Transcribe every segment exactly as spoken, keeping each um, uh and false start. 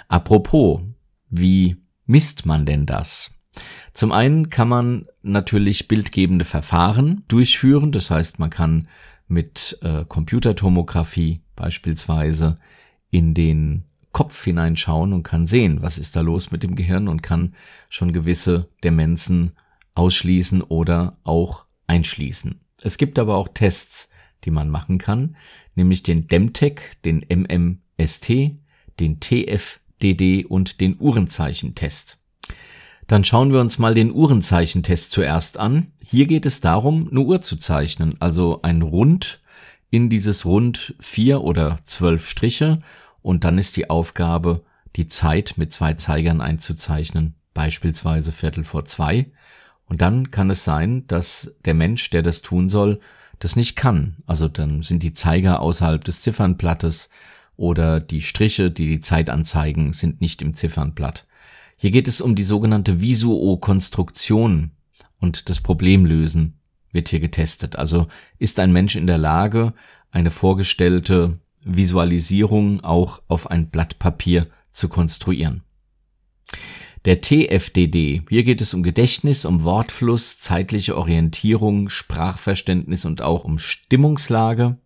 Apropos, wie misst man denn das? Zum einen kann man natürlich bildgebende Verfahren durchführen, das heißt, man kann mit äh, Computertomographie beispielsweise in den Kopf hineinschauen und kann sehen, was ist da los mit dem Gehirn und kann schon gewisse Demenzen ausschließen oder auch einschließen. Es gibt aber auch Tests, die man machen kann, nämlich den DEMTEC, den M M S T, den T F D D und den Uhrenzeichentest. Dann schauen wir uns mal den Uhrenzeichentest zuerst an. Hier geht es darum, eine Uhr zu zeichnen, also ein Rund, in dieses Rund vier oder zwölf Striche und dann ist die Aufgabe, die Zeit mit zwei Zeigern einzuzeichnen, beispielsweise Viertel vor zwei. Und dann kann es sein, dass der Mensch, der das tun soll, das nicht kann. Also dann sind die Zeiger außerhalb des Ziffernblattes oder die Striche, die die Zeit anzeigen, sind nicht im Ziffernblatt. Hier geht es um die sogenannte Visuokonstruktion und das Problemlösen wird hier getestet. Also ist ein Mensch in der Lage, eine vorgestellte Visualisierung auch auf ein Blatt Papier zu konstruieren. Der T F D D, hier geht es um Gedächtnis, um Wortfluss, zeitliche Orientierung, Sprachverständnis und auch um Stimmungslage.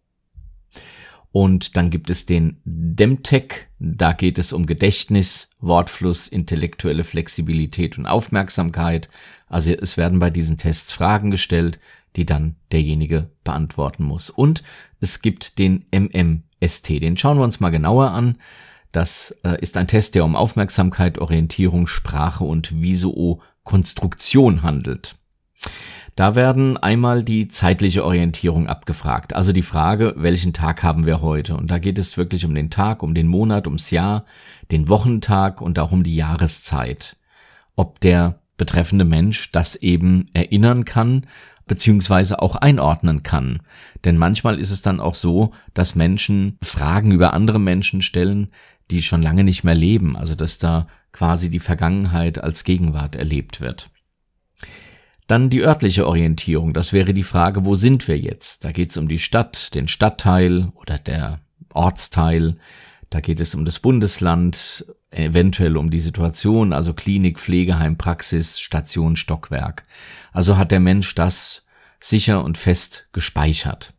Und dann gibt es den DEMTEC, da geht es um Gedächtnis, Wortfluss, intellektuelle Flexibilität und Aufmerksamkeit. Also es werden bei diesen Tests Fragen gestellt, die dann derjenige beantworten muss. Und es gibt den M M S T, den schauen wir uns mal genauer an. Das äh, ist ein Test, der um Aufmerksamkeit, Orientierung, Sprache und Visuokonstruktion handelt. Da werden einmal die zeitliche Orientierung abgefragt, also die Frage, welchen Tag haben wir heute? Und da geht es wirklich um den Tag, um den Monat, ums Jahr, den Wochentag und auch um die Jahreszeit. Ob der betreffende Mensch das eben erinnern kann, beziehungsweise auch einordnen kann. Denn manchmal ist es dann auch so, dass Menschen Fragen über andere Menschen stellen, die schon lange nicht mehr leben, also dass da quasi die Vergangenheit als Gegenwart erlebt wird. Dann die örtliche Orientierung, das wäre die Frage, wo sind wir jetzt? Da geht es um die Stadt, den Stadtteil oder der Ortsteil, da geht es um das Bundesland, eventuell um die Situation, also Klinik, Pflegeheim, Praxis, Station, Stockwerk. Also hat der Mensch das sicher und fest gespeichert.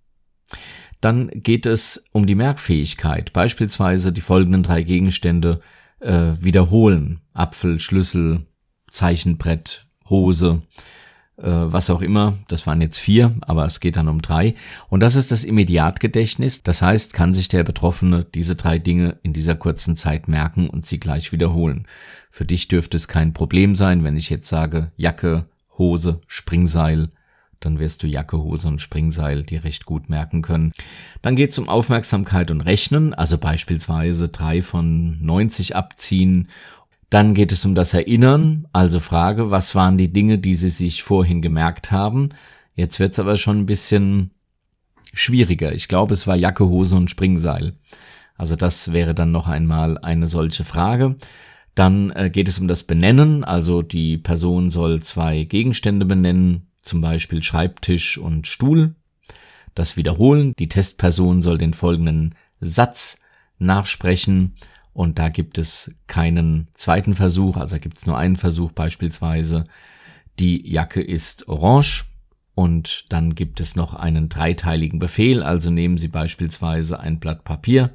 Dann geht es um die Merkfähigkeit, beispielsweise die folgenden drei Gegenstände äh, wiederholen. Apfel, Schlüssel, Zeichenbrett, Hose, äh, was auch immer. Das waren jetzt vier, aber es geht dann um drei. Und das ist das Immediatgedächtnis. Das heißt, kann sich der Betroffene diese drei Dinge in dieser kurzen Zeit merken und sie gleich wiederholen. Für dich dürfte es kein Problem sein, wenn ich jetzt sage Jacke, Hose, Springseil, dann wirst du Jacke, Hose und Springseil dir recht gut merken können. Dann geht es um Aufmerksamkeit und Rechnen, also beispielsweise drei von neunzig abziehen. Dann geht es um das Erinnern, also Frage, was waren die Dinge, die Sie sich vorhin gemerkt haben? Jetzt wird es aber schon ein bisschen schwieriger. Ich glaube, es war Jacke, Hose und Springseil. Also das wäre dann noch einmal eine solche Frage. Dann äh, geht es um das Benennen, also die Person soll zwei Gegenstände benennen, zum Beispiel Schreibtisch und Stuhl. Das wiederholen. Die Testperson soll den folgenden Satz nachsprechen und da gibt es keinen zweiten Versuch, also gibt es nur einen Versuch, beispielsweise die Jacke ist orange und dann gibt es noch einen dreiteiligen Befehl, also nehmen Sie beispielsweise ein Blatt Papier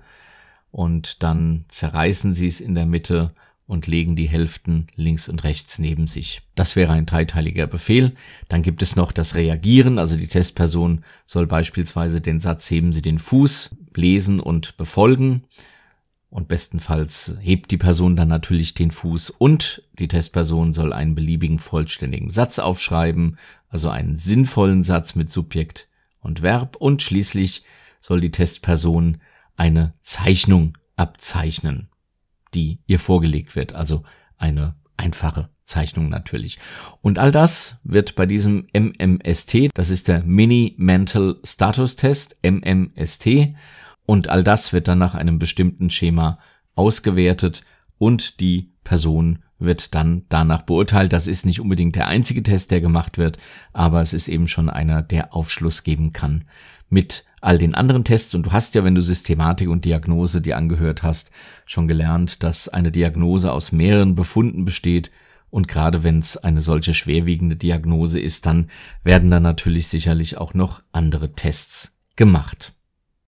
und dann zerreißen Sie es in der Mitte und legen die Hälften links und rechts neben sich. Das wäre ein dreiteiliger Befehl. Dann gibt es noch das Reagieren, also die Testperson soll beispielsweise den Satz heben Sie den Fuß, lesen und befolgen. Und bestenfalls hebt die Person dann natürlich den Fuß und die Testperson soll einen beliebigen vollständigen Satz aufschreiben, also einen sinnvollen Satz mit Subjekt und Verb. Und schließlich soll die Testperson eine Zeichnung abzeichnen, die ihr vorgelegt wird, also eine einfache Zeichnung natürlich. Und all das wird bei diesem M M S T, das ist der Mini Mental Status Test, M M S T, und all das wird dann nach einem bestimmten Schema ausgewertet und die Person wird dann danach beurteilt. Das ist nicht unbedingt der einzige Test, der gemacht wird, aber es ist eben schon einer, der Aufschluss geben kann mit all den anderen Tests. Und du hast ja, wenn du Systematik und Diagnose dir angehört hast, schon gelernt, dass eine Diagnose aus mehreren Befunden besteht. Und gerade wenn es eine solche schwerwiegende Diagnose ist, dann werden da natürlich sicherlich auch noch andere Tests gemacht.